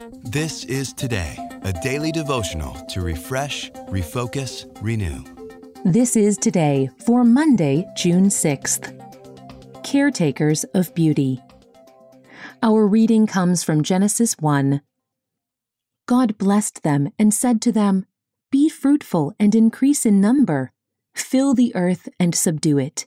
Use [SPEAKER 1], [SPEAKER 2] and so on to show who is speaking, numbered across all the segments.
[SPEAKER 1] This is Today, a daily devotional to refresh, refocus, renew.
[SPEAKER 2] This is Today for Monday, June 6th. Caretakers of Beauty. Our reading comes from Genesis 1. God blessed them and said to them, "Be fruitful and increase in number. Fill the earth and subdue it."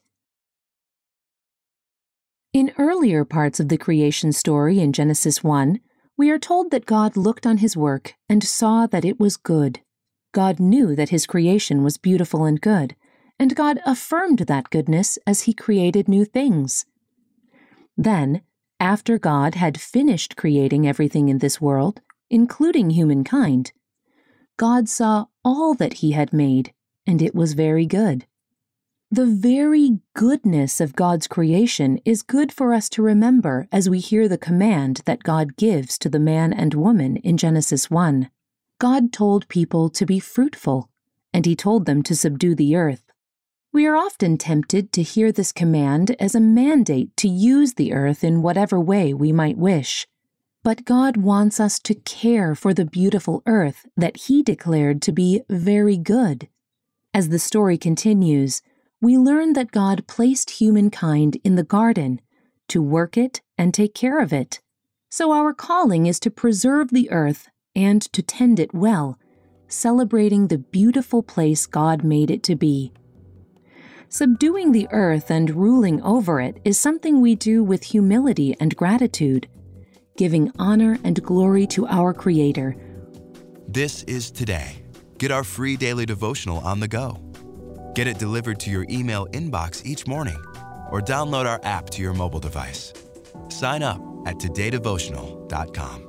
[SPEAKER 2] In earlier parts of the creation story in Genesis 1, we are told that God looked on his work and saw that it was good. God knew that his creation was beautiful and good, and God affirmed that goodness as he created new things. Then, after God had finished creating everything in this world, including humankind, God saw all that he had made, and it was very good. The very goodness of God's creation is good for us to remember as we hear the command that God gives to the man and woman in Genesis 1. God told people to be fruitful, and he told them to subdue the earth. We are often tempted to hear this command as a mandate to use the earth in whatever way we might wish. But God wants us to care for the beautiful earth that he declared to be very good. As the story continues, we learn that God placed humankind in the garden to work it and take care of it. So our calling is to preserve the earth and to tend it well, celebrating the beautiful place God made it to be. Subduing the earth and ruling over it is something we do with humility and gratitude, giving honor and glory to our Creator.
[SPEAKER 1] This is Today. Get our free daily devotional on the go. Get it delivered to your email inbox each morning, or download our app to your mobile device. Sign up at todaydevotional.com.